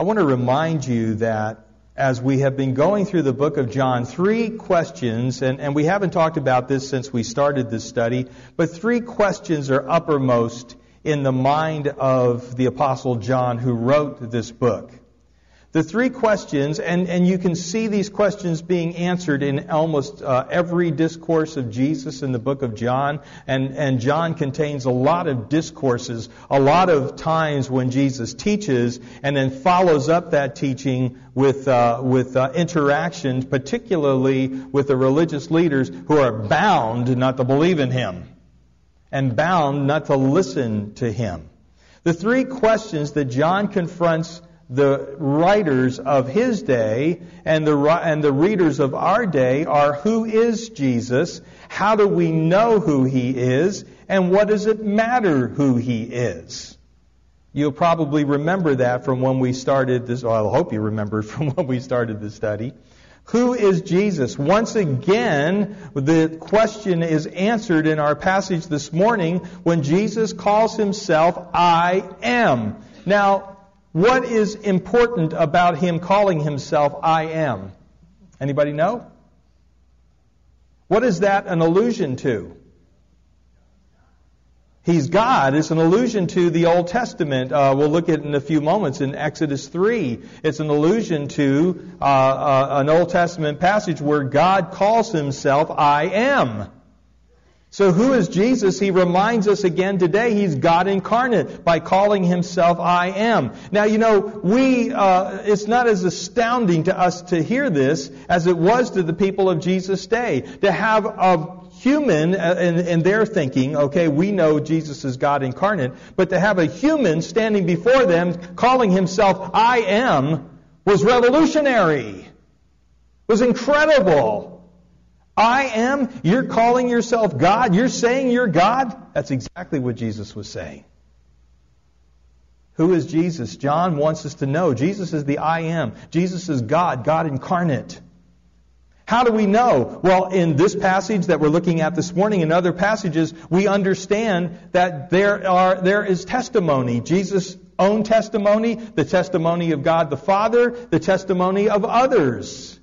I want to remind you that as we have been going through the book of John, 3 questions, and we haven't talked about this since we started this study, but 3 questions are uppermost in the mind of the Apostle John who wrote this book. The 3 questions, and you can see these questions being answered in almost every discourse of Jesus in the book of John. And John contains a lot of discourses, a lot of times when Jesus teaches and then follows up that teaching with interactions, particularly with the religious leaders who are bound not to believe in Him and bound not to listen to Him. The 3 questions that John confronts the writers of his day and the readers of our day are: who is Jesus? How do we know who He is? And what does it matter who He is? You'll probably remember that from when we started this, well, I hope you remember from when we started this study. Who is Jesus? Once again, the question is answered in our passage this morning when Jesus calls Himself, I am. Now, what is important about Him calling Himself I am? Anybody know? What is that an allusion to? He's God. It's an allusion to the Old Testament. We'll look at it in a few moments in Exodus 3. It's an allusion to an Old Testament passage where God calls Himself I am. So who is Jesus? He reminds us again today He's God incarnate by calling Himself I am. Now, it's not as astounding to us to hear this as it was to the people of Jesus' day. To have a human in their thinking, okay, we know Jesus is God incarnate, but to have a human standing before them calling Himself I am was revolutionary. Was incredible. I am? You're calling yourself God? You're saying you're God? That's exactly what Jesus was saying. Who is Jesus? John wants us to know Jesus is the I am. Jesus is God, God incarnate. How do we know? Well, in this passage that we're looking at this morning and other passages, we understand that there is testimony. Jesus' own testimony, the testimony of God the Father, the testimony of others.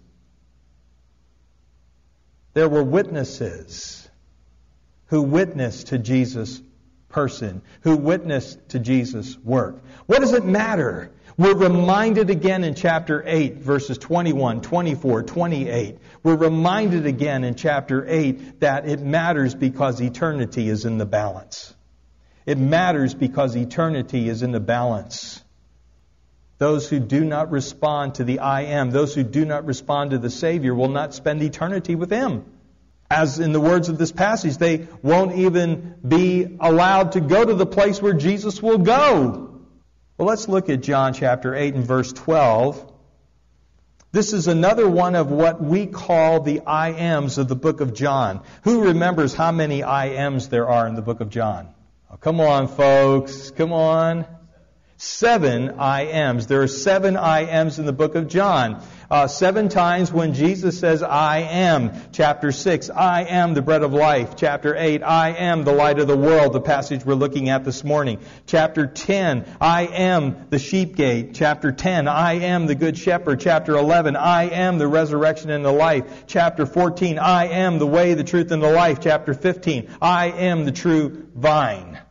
There were witnesses who witnessed to Jesus' person, who witnessed to Jesus' work. What does it matter? We're reminded again in chapter 8, verses 21, 24, 28. We're reminded again in chapter 8 that it matters because eternity is in the balance. It matters because eternity is in the balance. Those who do not respond to the I am, those who do not respond to the Savior will not spend eternity with Him. As in the words of this passage, they won't even be allowed to go to the place where Jesus will go. Well, let's look at John chapter 8 and verse 12. This is another one of what we call the I ams of the book of John. Who remembers how many I ams there are in the book of John? Oh, come on, folks. Come on. 7 I ams. There are 7 I ams in the book of John. 7 times when Jesus says, I am. Chapter 6, I am the bread of life. Chapter 8, I am the light of the world, the passage we're looking at this morning. Chapter 10, I am the sheep gate. Chapter 10, I am the good shepherd. Chapter 11, I am the resurrection and the life. Chapter 14, I am the way, the truth, and the life. Chapter 15, I am the true vine.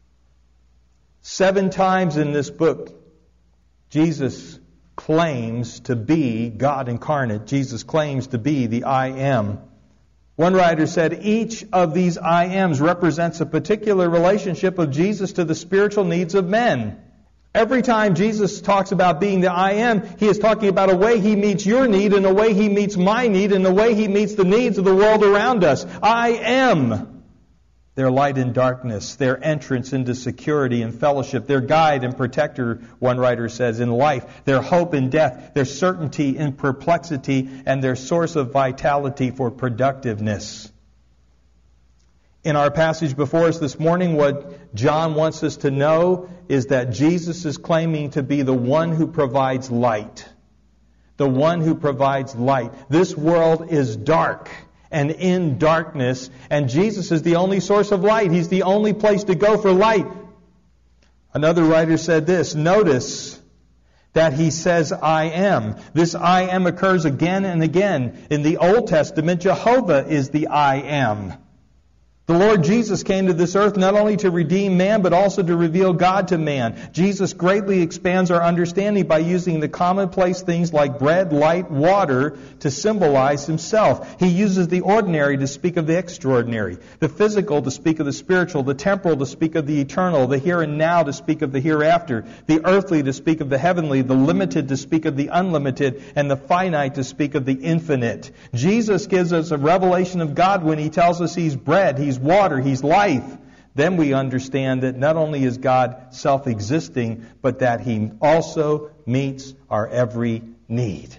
7 times in this book, Jesus claims to be God incarnate. Jesus claims to be the I am. One writer said, each of these I ams represents a particular relationship of Jesus to the spiritual needs of men. Every time Jesus talks about being the I am, He is talking about a way He meets your need and a way He meets my need and a way He meets the needs of the world around us. I am. Their light in darkness, their entrance into security and fellowship, their guide and protector, one writer says, in life, their hope in death, their certainty in perplexity, and their source of vitality for productiveness. In our passage before us this morning, what John wants us to know is that Jesus is claiming to be the one who provides light. The one who provides light. This world is dark and in darkness, and Jesus is the only source of light. He's the only place to go for light. Another writer said this, notice that He says, I am. This I am occurs again and again. In the Old Testament, Jehovah is the I am. The Lord Jesus came to this earth not only to redeem man, but also to reveal God to man. Jesus greatly expands our understanding by using the commonplace things like bread, light, water to symbolize Himself. He uses the ordinary to speak of the extraordinary, the physical to speak of the spiritual, the temporal to speak of the eternal, the here and now to speak of the hereafter, the earthly to speak of the heavenly, the limited to speak of the unlimited, and the finite to speak of the infinite. Jesus gives us a revelation of God when He tells us He's bread, He's water, He's life. Then we understand that not only is God self-existing, but that He also meets our every need.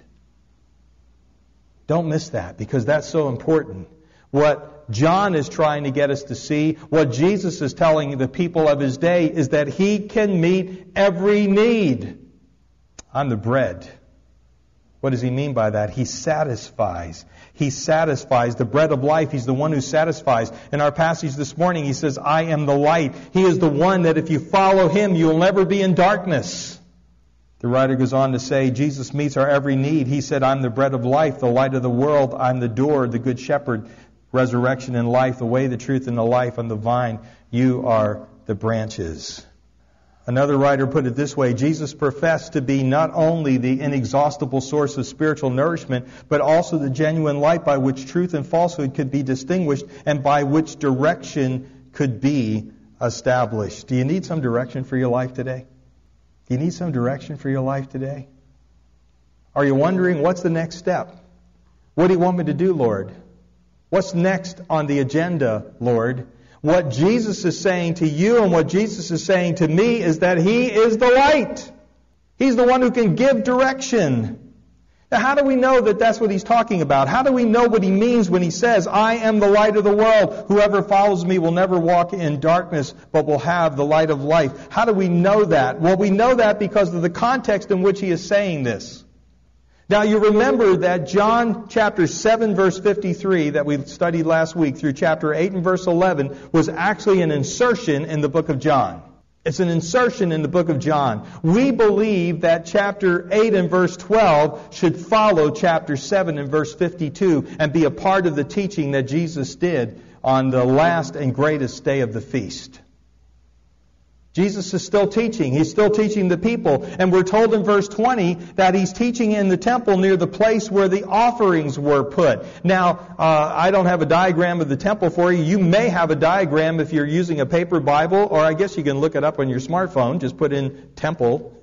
Don't miss that, because that's so important. What John is trying to get us to see, what Jesus is telling the people of His day, is that He can meet every need. I'm the bread. What does He mean by that? He satisfies. He satisfies. The bread of life, He's the one who satisfies. In our passage this morning, He says, I am the light. He is the one that if you follow Him, you will never be in darkness. The writer goes on to say, Jesus meets our every need. He said, I'm the bread of life, the light of the world. I'm the door, the good shepherd, resurrection and life, the way, the truth, and the life. I'm the vine. You are the branches. Another writer put it this way, Jesus professed to be not only the inexhaustible source of spiritual nourishment, but also the genuine light by which truth and falsehood could be distinguished and by which direction could be established. Do you need some direction for your life today? Do you need some direction for your life today? Are you wondering, what's the next step? What do you want me to do, Lord? What's next on the agenda, Lord? What Jesus is saying to you and what Jesus is saying to me is that He is the light. He's the one who can give direction. Now, how do we know that that's what He's talking about? How do we know what He means when He says, I am the light of the world. Whoever follows me will never walk in darkness, but will have the light of life. How do we know that? Well, we know that because of the context in which He is saying this. Now, you remember that John chapter 7, verse 53, that we studied last week, through chapter 8 and verse 11, was actually an insertion in the book of John. It's an insertion in the book of John. We believe that chapter 8 and verse 12 should follow chapter 7 and verse 52 and be a part of the teaching that Jesus did on the last and greatest day of the feast. Jesus is still teaching. He's still teaching the people. And we're told in verse 20 that He's teaching in the temple near the place where the offerings were put. Now, I don't have a diagram of the temple for you. You may have a diagram if you're using a paper Bible, or I guess you can look it up on your smartphone. Just put in temple.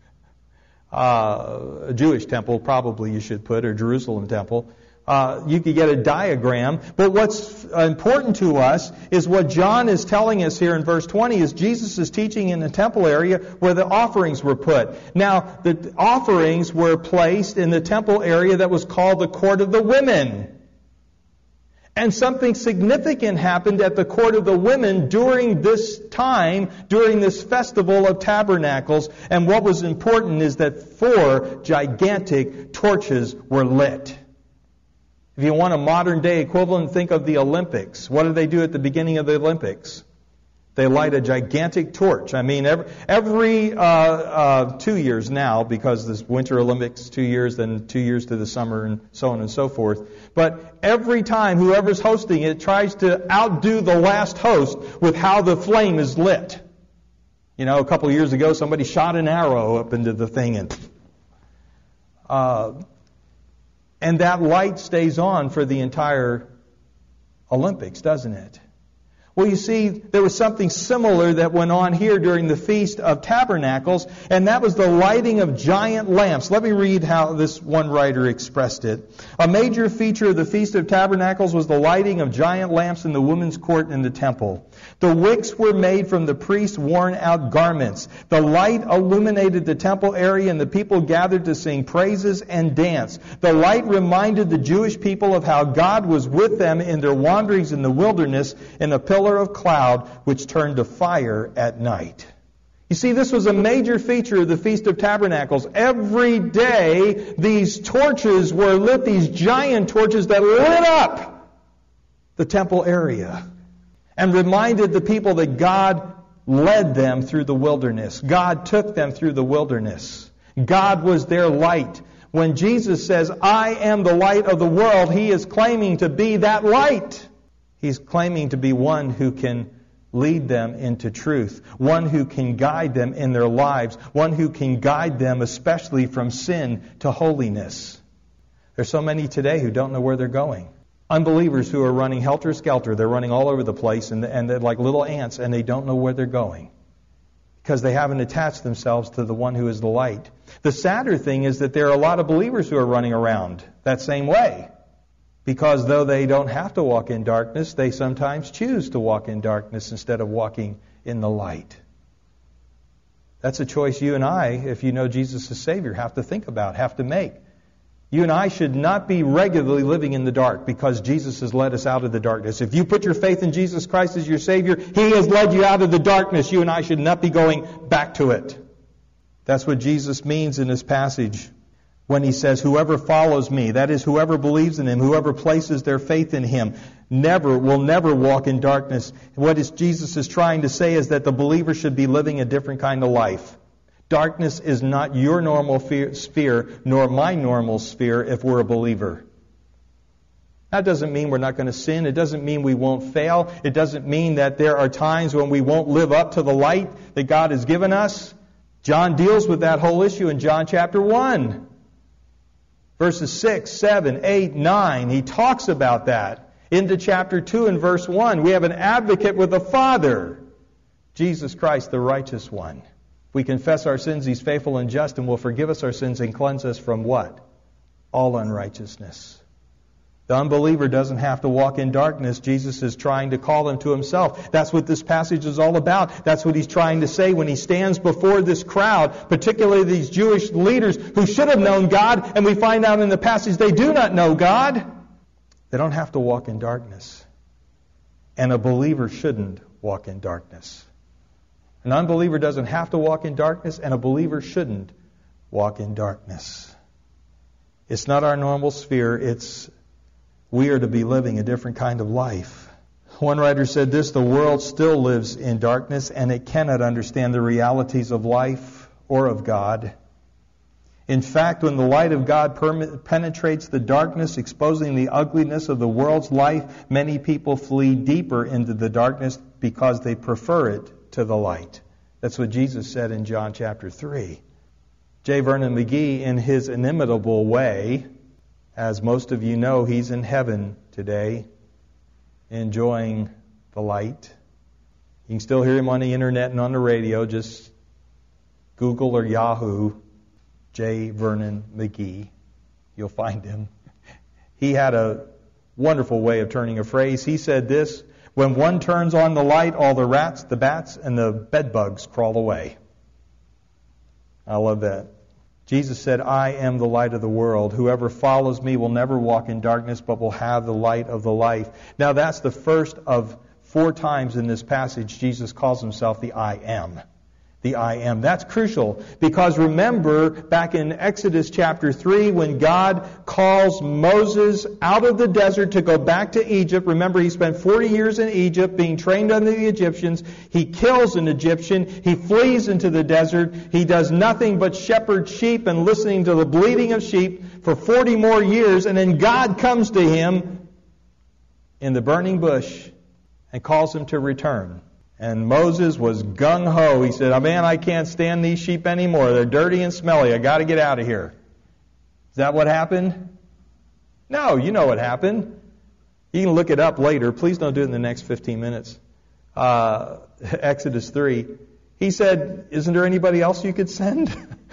A Jewish temple, probably you should put, or Jerusalem temple. You could get a diagram. But what's important to us is what John is telling us here in verse 20 is Jesus is teaching in the temple area where the offerings were put. Now, the offerings were placed in the temple area that was called the court of the women. And something significant happened at the court of the women during this time, during this festival of tabernacles. And what was important is that 4 gigantic torches were lit. If you want a modern day equivalent, think of the Olympics. What do they do at the beginning of the Olympics? They light a gigantic torch. I mean, every 2 years now, because this Winter Olympics 2 years, then 2 years to the summer, and so on and so forth. But every time whoever's hosting it tries to outdo the last host with how the flame is lit. You know, a couple of years ago, somebody shot an arrow up into the thing, and that light stays on for the entire Olympics, doesn't it? Well, you see, there was something similar that went on here during the Feast of Tabernacles, and that was the lighting of giant lamps. Let me read how this one writer expressed it. A major feature of the Feast of Tabernacles was the lighting of giant lamps in the women's court in the temple. The wicks were made from the priest's worn-out garments. The light illuminated the temple area, and the people gathered to sing praises and dance. The light reminded the Jewish people of how God was with them in their wanderings in the wilderness in a pillar of cloud which turned to fire at night. You see, this was a major feature of the Feast of Tabernacles. Every day, these torches were lit, these giant torches that lit up the temple area and reminded the people that God led them through the wilderness. God took them through the wilderness. God was their light. When Jesus says, I am the light of the world, He is claiming to be that light. He's claiming to be one who can lead them into truth, one who can guide them in their lives, one who can guide them especially from sin to holiness. There's so many today who don't know where they're going. Unbelievers who are running helter-skelter. They're running all over the place, and they're like little ants, and they don't know where they're going because they haven't attached themselves to the one who is the light. The sadder thing is that there are a lot of believers who are running around that same way, because though they don't have to walk in darkness, they sometimes choose to walk in darkness instead of walking in the light. That's a choice you and I, if you know Jesus as Savior, have to think about, have to make. You and I should not be regularly living in the dark because Jesus has led us out of the darkness. If you put your faith in Jesus Christ as your Savior, He has led you out of the darkness. You and I should not be going back to it. That's what Jesus means in this passage when He says, whoever follows me, that is, whoever believes in Him, whoever places their faith in Him, will never walk in darkness. What Jesus is trying to say is that the believer should be living a different kind of life. Darkness is not your normal sphere, nor my normal sphere if we're a believer. That doesn't mean we're not going to sin. It doesn't mean we won't fail. It doesn't mean that there are times when we won't live up to the light that God has given us. John deals with that whole issue in John chapter 1. Verses 6, 7, 8, 9. He talks about that. Into chapter 2 and verse 1. We have an advocate with the Father, Jesus Christ, the righteous one. If we confess our sins, He's faithful and just and will forgive us our sins and cleanse us from what? All unrighteousness. The unbeliever doesn't have to walk in darkness. Jesus is trying to call them to Himself. That's what this passage is all about. That's what He's trying to say when He stands before this crowd, particularly these Jewish leaders who should have known God, and we find out in the passage they do not know God. They don't have to walk in darkness. And a believer shouldn't walk in darkness. An unbeliever doesn't have to walk in darkness, and a believer shouldn't walk in darkness. It's not our normal sphere. We are to be living a different kind of life. One writer said this, the world still lives in darkness, and it cannot understand the realities of life or of God. In fact, when the light of God penetrates the darkness, exposing the ugliness of the world's life, many people flee deeper into the darkness because they prefer it to the light. That's what Jesus said in John chapter 3. J. Vernon McGee, in his inimitable way, as most of you know, he's in heaven today, enjoying the light. You can still hear him on the internet and on the radio. Just Google or Yahoo J. Vernon McGee. You'll find him. He had a wonderful way of turning a phrase. He said this, when one turns on the light, all the rats, the bats, and the bedbugs crawl away. I love that. Jesus said, I am the light of the world. Whoever follows me will never walk in darkness, but will have the light of the life. Now that's the first of 4 times in this passage Jesus calls Himself the I am. The I am. That's crucial because remember back in Exodus chapter 3 when God calls Moses out of the desert to go back to Egypt. Remember he spent 40 years in Egypt being trained under the Egyptians. He kills an Egyptian. He flees into the desert. He does nothing but shepherd sheep and listening to the bleating of sheep for 40 more years. And then God comes to him in the burning bush and calls him to return. And Moses was gung-ho. He said, man, I can't stand these sheep anymore. They're dirty and smelly. I got to get out of here. Is that what happened? No, you know what happened. You can look it up later. Please don't do it in the next 15 minutes. Exodus 3. He said, isn't there anybody else you could send?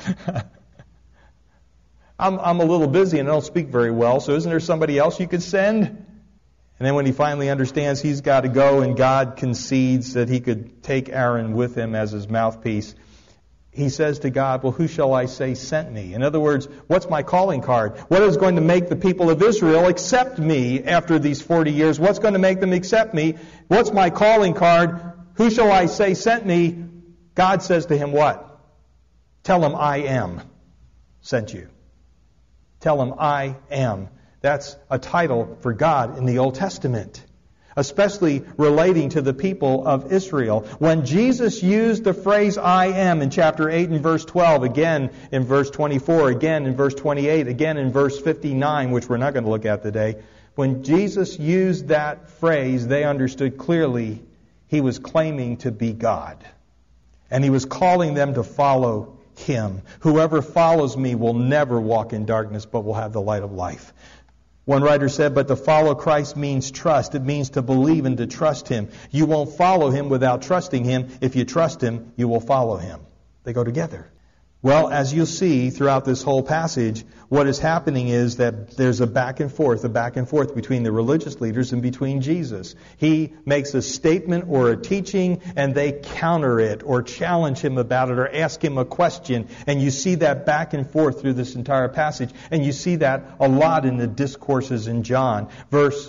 I'm a little busy and I don't speak very well, so isn't there somebody else you could send? And then when he finally understands he's got to go and God concedes that he could take Aaron with him as his mouthpiece, he says to God, well, who shall I say sent me? In other words, what's my calling card? What is going to make the people of Israel accept me after these 40 years? What's going to make them accept me? What's my calling card? Who shall I say sent me? God says to him what? Tell him I am sent you. Tell him I am. That's a title for God in the Old Testament. especially relating to the people of Israel. When Jesus used the phrase I am in chapter 8 and verse 12, again in verse 24, again in verse 28, again in verse 59, which we're not going to look at today, when Jesus used that phrase, they understood clearly he was claiming to be God. And he was calling them to follow him. Whoever follows me will never walk in darkness, but will have the light of life. One writer said, but to follow Christ means trust. It means to believe and to trust him. You won't follow him without trusting him. If you trust him, you will follow him. They go together. Well, as you'll see throughout this whole passage, what is happening is that there's a back and forth between the religious leaders and between Jesus. He makes a statement or a teaching, and they counter it or challenge him about it or ask him a question. And you see that back and forth through this entire passage. And you see that a lot in the discourses in John. Verse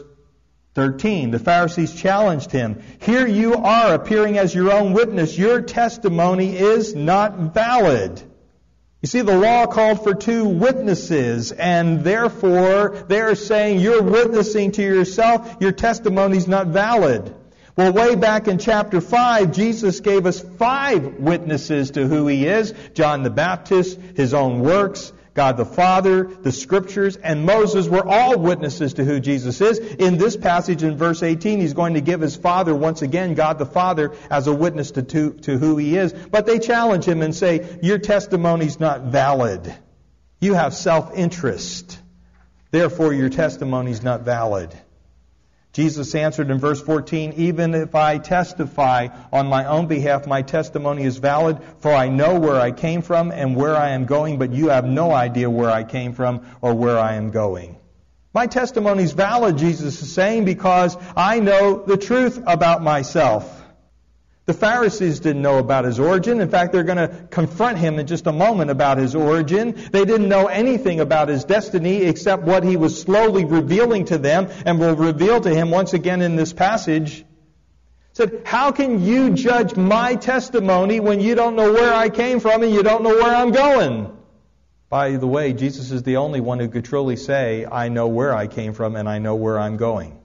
13, the Pharisees challenged him. Here you are appearing as your own witness. Your testimony is not valid. You see, the law called for 2 witnesses, and therefore they're saying you're witnessing to yourself, your testimony's not valid. Well, way back in chapter 5, Jesus gave us 5 witnesses to who he is. John the Baptist, his own works, God the Father, the Scriptures, and Moses were all witnesses to who Jesus is. In this passage in verse 18, he's going to give his Father, once again, God the Father, as a witness to who he is. But they challenge him and say, your testimony's not valid. You have self-interest. Therefore, your testimony's not valid. Jesus answered in verse 14, even if I testify on my own behalf, my testimony is valid, for I know where I came from and where I am going, but you have no idea where I came from or where I am going. My testimony is valid, Jesus is saying, because I know the truth about myself. The Pharisees didn't know about his origin. In fact, they're going to confront him in just a moment about his origin. They didn't know anything about his destiny except what he was slowly revealing to them and will reveal to him once again in this passage. Said, how can you judge my testimony when you don't know where I came from and you don't know where I'm going? By the way, Jesus is the only one who could truly say, I know where I came from and I know where I'm going.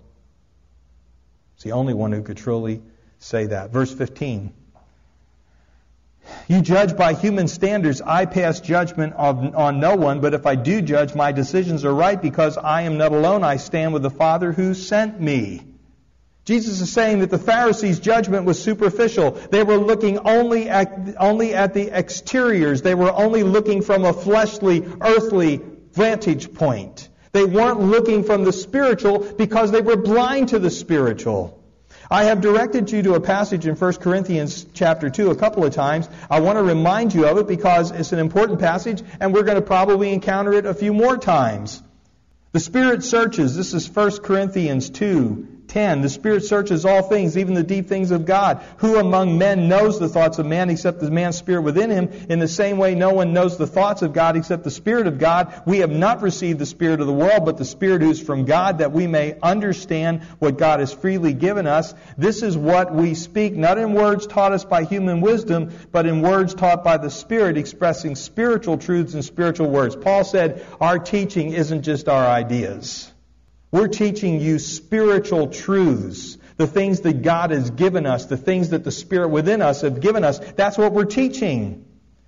He's the only one who could truly say that. Verse 15. You judge by human standards. I pass judgment on no one, but if I do judge, my decisions are right because I am not alone. I stand with the Father who sent me. Jesus is saying that the Pharisees' judgment was superficial. They were looking only at the exteriors. They were only looking from a fleshly, earthly vantage point. They weren't looking from the spiritual because they were blind to the spiritual. I have directed you to a passage in 1 Corinthians chapter 2 a couple of times. I want to remind you of it because it's an important passage and we're going to probably encounter it a few more times. The Spirit searches. This is 1 Corinthians 2:10. The Spirit searches all things, even the deep things of God. Who among men knows the thoughts of man except the man's spirit within him? In the same way, no one knows the thoughts of God except the Spirit of God. We have not received the Spirit of the world, but the Spirit who is from God, that we may understand what God has freely given us. This is what we speak, not in words taught us by human wisdom, but in words taught by the Spirit, expressing spiritual truths in spiritual words. Paul said, our teaching isn't just our ideas. We're teaching you spiritual truths, the things that God has given us, the things that the Spirit within us have given us. That's what we're teaching.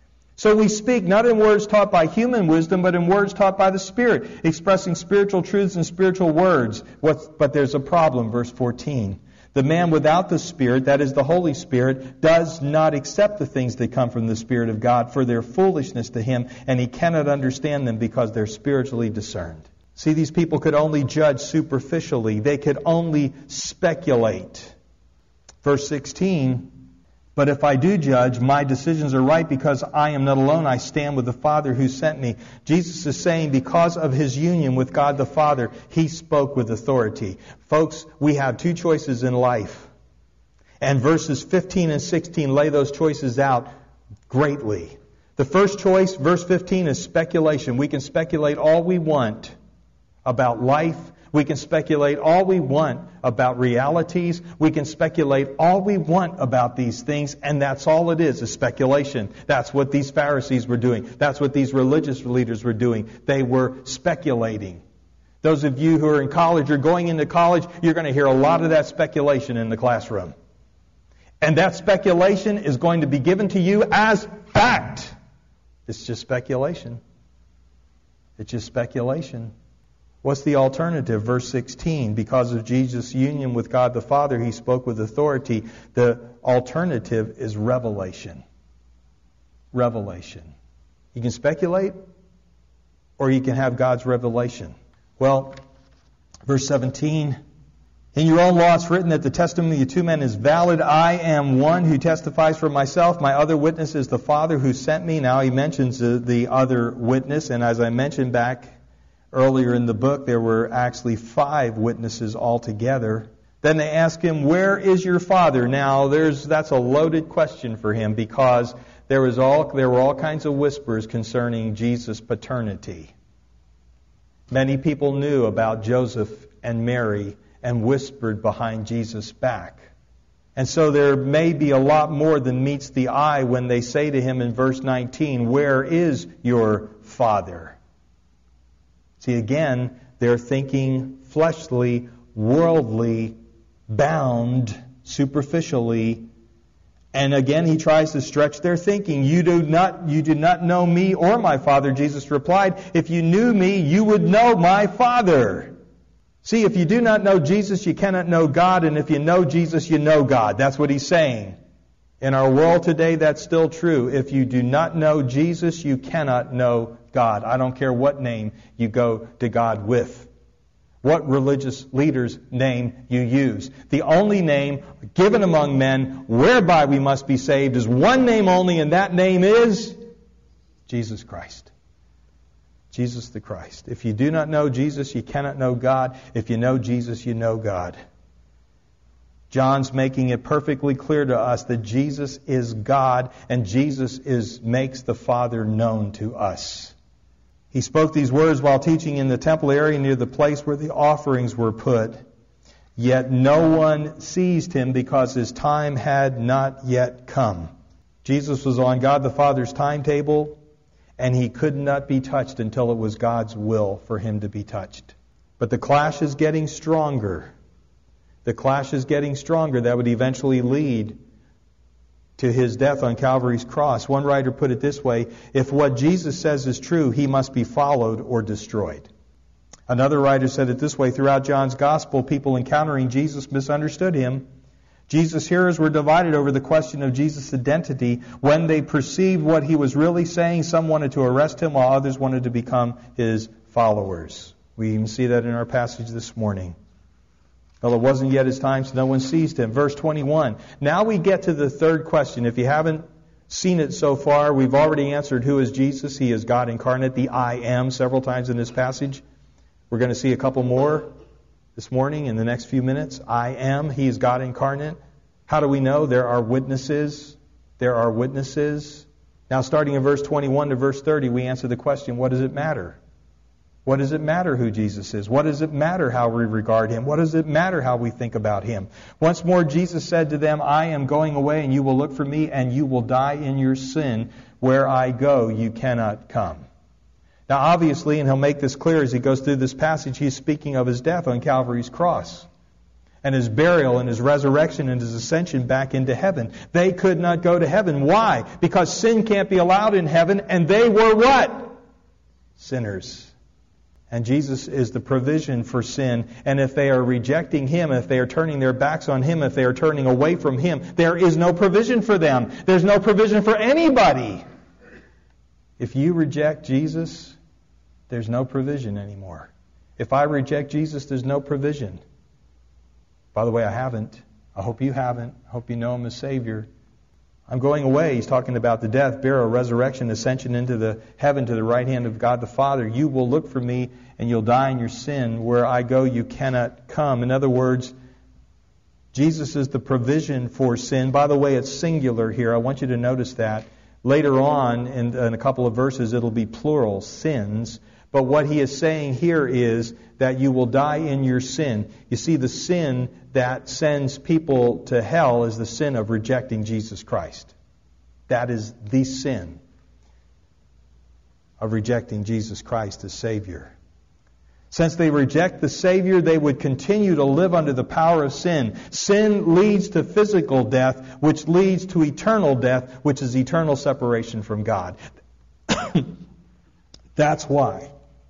So we speak not in words taught by human wisdom, but in words taught by the Spirit, expressing spiritual truths in spiritual words. But there's a problem, verse 14. The man without the Spirit, that is the Holy Spirit, does not accept the things that come from the Spirit of God, for they're foolishness to him, and he cannot understand them because they're spiritually discerned. See, these people could only judge superficially. They could only speculate. Verse 16, but if I do judge, my decisions are right because I am not alone. I stand with the Father who sent me. Jesus is saying because of his union with God the Father, he spoke with authority. Folks, we have 2 choices in life. And verses 15 and 16 lay those choices out greatly. The first choice, verse 15, is speculation. We can speculate all we want about life. We can speculate all we want about realities. We can speculate all we want about these things, and that's all it is speculation. That's what these Pharisees were doing. That's what these religious leaders were doing. They were speculating. Those of you who are in college or going into college, you're going to hear a lot of that speculation in the classroom. And that speculation is going to be given to you as fact. It's just speculation. It's just speculation. What's the alternative? Verse 16, because of Jesus' union with God the Father, he spoke with authority. The alternative is revelation. Revelation. You can speculate, or you can have God's revelation. Well, verse 17, in your own law it's written that the testimony of the two men is valid. I am one who testifies for myself. My other witness is the Father who sent me. Now he mentions the other witness, and as I mentioned back earlier in the book, there were actually 5 witnesses altogether. Then they ask him, where is your Father? Now that's a loaded question for him, because there were all kinds of whispers concerning Jesus' paternity. Many people knew about Joseph and Mary and whispered behind Jesus' back. And so there may be a lot more than meets the eye when they say to him in verse 19, where is your Father? See, again, they're thinking fleshly, worldly, bound, superficially. And again, he tries to stretch their thinking. You do not know me or my Father, Jesus replied. If you knew me, you would know my Father. See, if you do not know Jesus, you cannot know God. And if you know Jesus, you know God. That's what he's saying. In our world today, that's still true. If you do not know Jesus, you cannot know God. I don't care what name you go to God with, what religious leader's name you use. The only name given among men whereby we must be saved is one name only, and that name is Jesus Christ. Jesus the Christ. If you do not know Jesus, you cannot know God. If you know Jesus, you know God. John's making it perfectly clear to us that Jesus is God, and Jesus makes the Father known to us. He spoke these words while teaching in the temple area near the place where the offerings were put. Yet no one seized him because his time had not yet come. Jesus was on God the Father's timetable, and he could not be touched until it was God's will for him to be touched. But the clash is getting stronger. The clash is getting stronger. That would eventually lead to his death on Calvary's cross. One writer put it this way, if what Jesus says is true, he must be followed or destroyed. Another writer said it this way, throughout John's Gospel, people encountering Jesus misunderstood him. Jesus' hearers were divided over the question of Jesus' identity. When they perceived what he was really saying, some wanted to arrest him, while others wanted to become his followers. We even see that in our passage this morning. Well, it wasn't yet his time, so no one seized him. Verse 21. Now we get to the third question. If you haven't seen it so far, we've already answered who is Jesus. He is God incarnate, the I am, several times in this passage. We're going to see a couple more this morning in the next few minutes. I am, he is God incarnate. How do we know? There are witnesses. There are witnesses. Now starting in verse 21 to verse 30, we answer the question, what does it matter? What does it matter who Jesus is? What does it matter how we regard him? What does it matter how we think about him? Once more, Jesus said to them, I am going away, and you will look for me, and you will die in your sin. Where I go, you cannot come. Now, obviously, and he'll make this clear as he goes through this passage, he's speaking of his death on Calvary's cross, and his burial, and his resurrection, and his ascension back into heaven. They could not go to heaven. Why? Because sin can't be allowed in heaven, and they were what? Sinners. And Jesus is the provision for sin. And if they are rejecting him, if they are turning their backs on him, if they are turning away from him, there is no provision for them. There's no provision for anybody. If you reject Jesus, there's no provision anymore. If I reject Jesus, there's no provision. By the way, I haven't. I hope you haven't. I hope you know him as Savior. I'm going away. He's talking about the death, burial, resurrection, ascension into the heaven to the right hand of God the Father. You will look for me and you'll die in your sin. Where I go, you cannot come. In other words, Jesus is the provision for sin. By the way, it's singular here. I want you to notice that. Later on, in a couple of verses, it'll be plural, sins. But what he is saying here is that you will die in your sin. You see, the sin that sends people to hell is the sin of rejecting Jesus Christ. That is the sin of rejecting Jesus Christ as Savior. Since they reject the Savior, they would continue to live under the power of sin. Sin leads to physical death, which leads to eternal death, which is eternal separation from God. That's why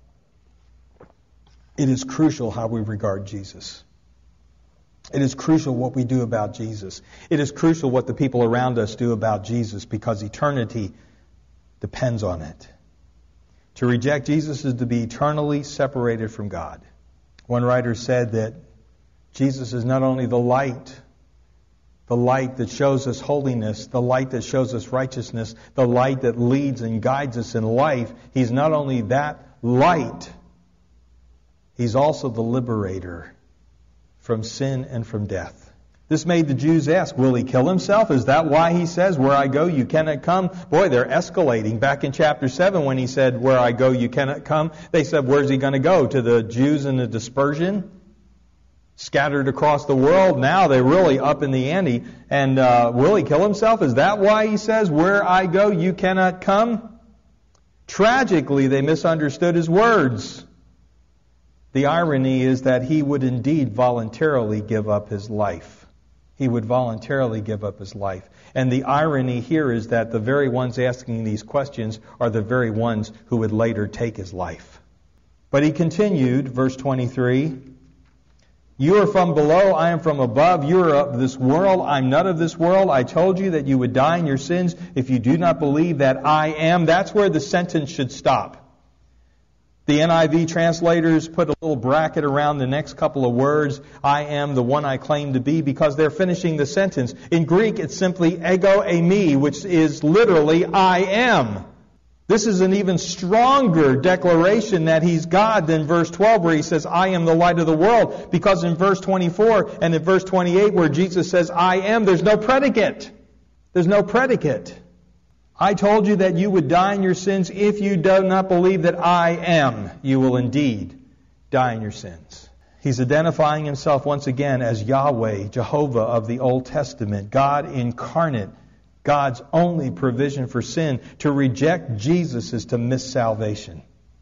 it is crucial how we regard Jesus. It is crucial what we do about Jesus. It is crucial what the people around us do about Jesus, because eternity depends on it. To reject Jesus is to be eternally separated from God. One writer said that Jesus is not only the light that shows us holiness, the light that shows us righteousness, the light that leads and guides us in life. He's not only that light, He's also the liberator from sin and from death. This made the Jews ask, will He kill Himself? Is that why He says, where I go, you cannot come? Boy, they're escalating. Back in chapter 7, when He said, where I go, you cannot come, they said, where's He going to go? To the Jews in the dispersion? Scattered across the world? Now they're really up in the ante. And will He kill Himself? Is that why He says, where I go, you cannot come? Tragically, they misunderstood His words. The irony is that He would indeed voluntarily give up His life. He would voluntarily give up His life. And the irony here is that the very ones asking these questions are the very ones who would later take His life. But He continued, verse 23, you are from below, I am from above. You are of this world, I am not of this world. I told you that you would die in your sins if you do not believe that I am. That's where the sentence should stop. The NIV translators put a little bracket around the next couple of words, I am the one I claim to be, because they're finishing the sentence. In Greek, it's simply ego eimi, which is literally I am. This is an even stronger declaration that He's God than verse 12, where He says, I am the light of the world. Because in verse 24 and in verse 28, where Jesus says, I am, there's no predicate. There's no predicate. I told you that you would die in your sins. If you do not believe that I am, you will indeed die in your sins. He's identifying Himself once again as Yahweh, Jehovah of the Old Testament, God incarnate, God's only provision for sin. To reject Jesus is to miss salvation.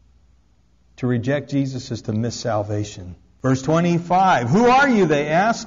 To reject Jesus is to miss salvation. Verse 25, who are you, they ask.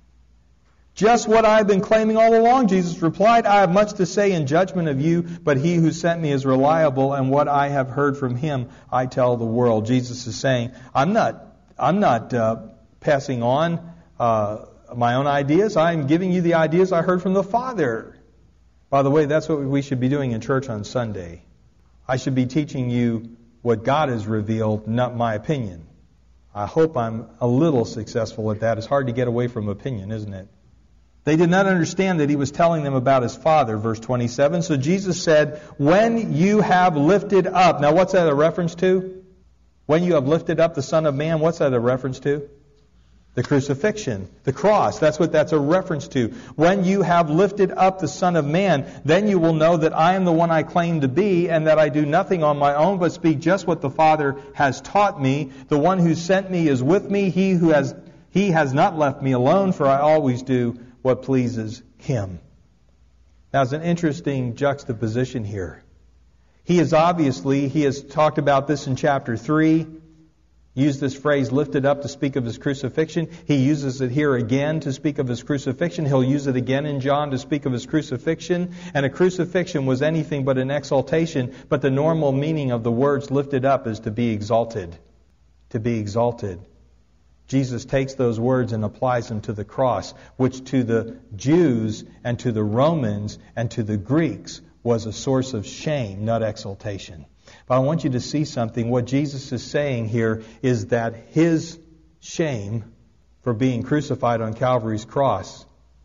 Just what I've been claiming all along, Jesus replied. I have much to say in judgment of you, but He who sent me is reliable, and what I have heard from Him I tell the world. Jesus is saying, I'm not passing on my own ideas. I'm giving you the ideas I heard from the Father. By the way, that's what we should be doing in church on Sunday. I should be teaching you what God has revealed, not my opinion. I hope I'm a little successful at that. It's hard to get away from opinion, isn't it? They did not understand that He was telling them about His Father, verse 27. So Jesus said, when you have lifted up. Now what's that a reference to? When you have lifted up the Son of Man, what's that a reference to? The crucifixion, the cross. That's what that's a reference to. When you have lifted up the Son of Man, then you will know that I am the one I claim to be, and that I do nothing on my own, but speak just what the Father has taught me. The one who sent me is with me. He has not left me alone, for I always do what pleases Him. Now, it's an interesting juxtaposition here. He has talked about this in chapter 3, used this phrase, lifted up, to speak of His crucifixion. He uses it here again to speak of His crucifixion. He'll use it again in John to speak of His crucifixion. And a crucifixion was anything but an exaltation, but the normal meaning of the words lifted up is to be exalted. To be exalted. Jesus takes those words and applies them to the cross, which to the Jews and to the Romans and to the Greeks was a source of shame, not exaltation. But I want you to see something. What Jesus is saying here is that His shame for being crucified on Calvary's cross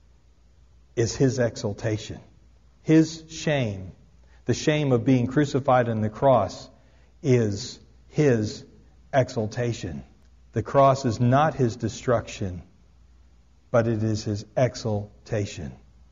is His exaltation. His shame, the shame of being crucified on the cross, is His exaltation. The cross is not His destruction, but it is His exaltation.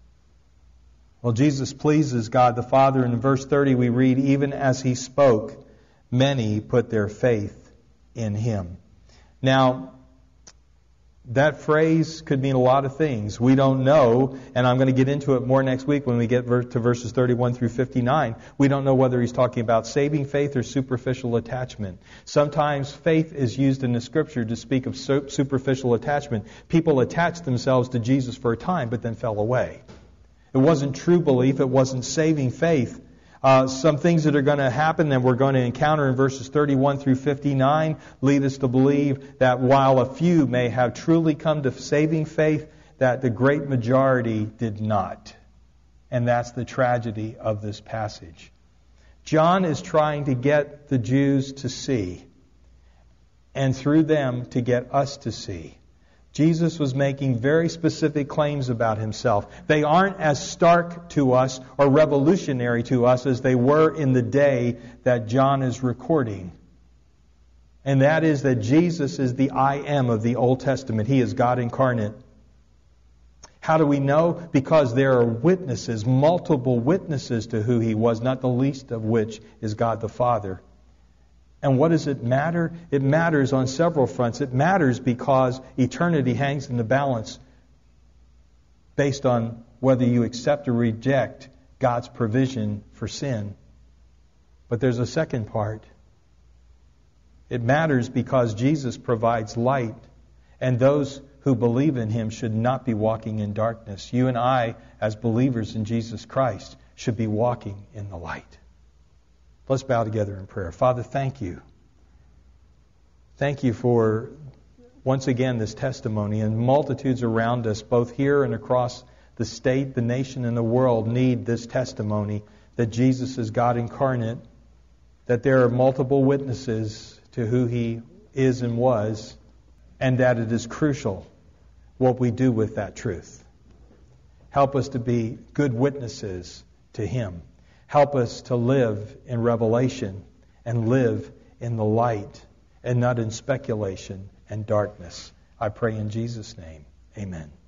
Well, Jesus pleases God the Father. In verse 30 we read, even as He spoke, many put their faith in Him. Now, That phrase could mean a lot of things. We don't know, and I'm going to get into it more next week when we get to verses 31 through 59. We don't know whether he's talking about saving faith or superficial attachment. Sometimes faith is used in the Scripture to speak of superficial attachment. People attached themselves to Jesus for a time, but then fell away. It wasn't true belief. It wasn't saving faith. Some things that are going to happen that we're going to encounter in verses 31 through 59 lead us to believe that while a few may have truly come to saving faith, that the great majority did not. And that's the tragedy of this passage. John is trying to get the Jews to see, and through them to get us to see. Jesus was making very specific claims about himself. They aren't as stark to us or revolutionary to us as they were in the day that John is recording. And that is that Jesus is the I Am of the Old Testament. He is God incarnate. How do we know? Because there are witnesses, multiple witnesses to who he was, not the least of which is God the Father. And what does it matter? It matters on several fronts. It matters because eternity hangs in the balance based on whether you accept or reject God's provision for sin. But there's a second part. It matters because Jesus provides light, and those who believe in him should not be walking in darkness. You and I, as believers in Jesus Christ, should be walking in the light. Let's bow together in prayer. Father, thank you. Thank you for, once again, this testimony. And multitudes around us, both here and across the state, the nation, and the world, need this testimony that Jesus is God incarnate, that there are multiple witnesses to who he is and was, and that it is crucial what we do with that truth. Help us to be good witnesses to him. Help us to live in revelation and live in the light and not in speculation and darkness. I pray in Jesus' name. Amen.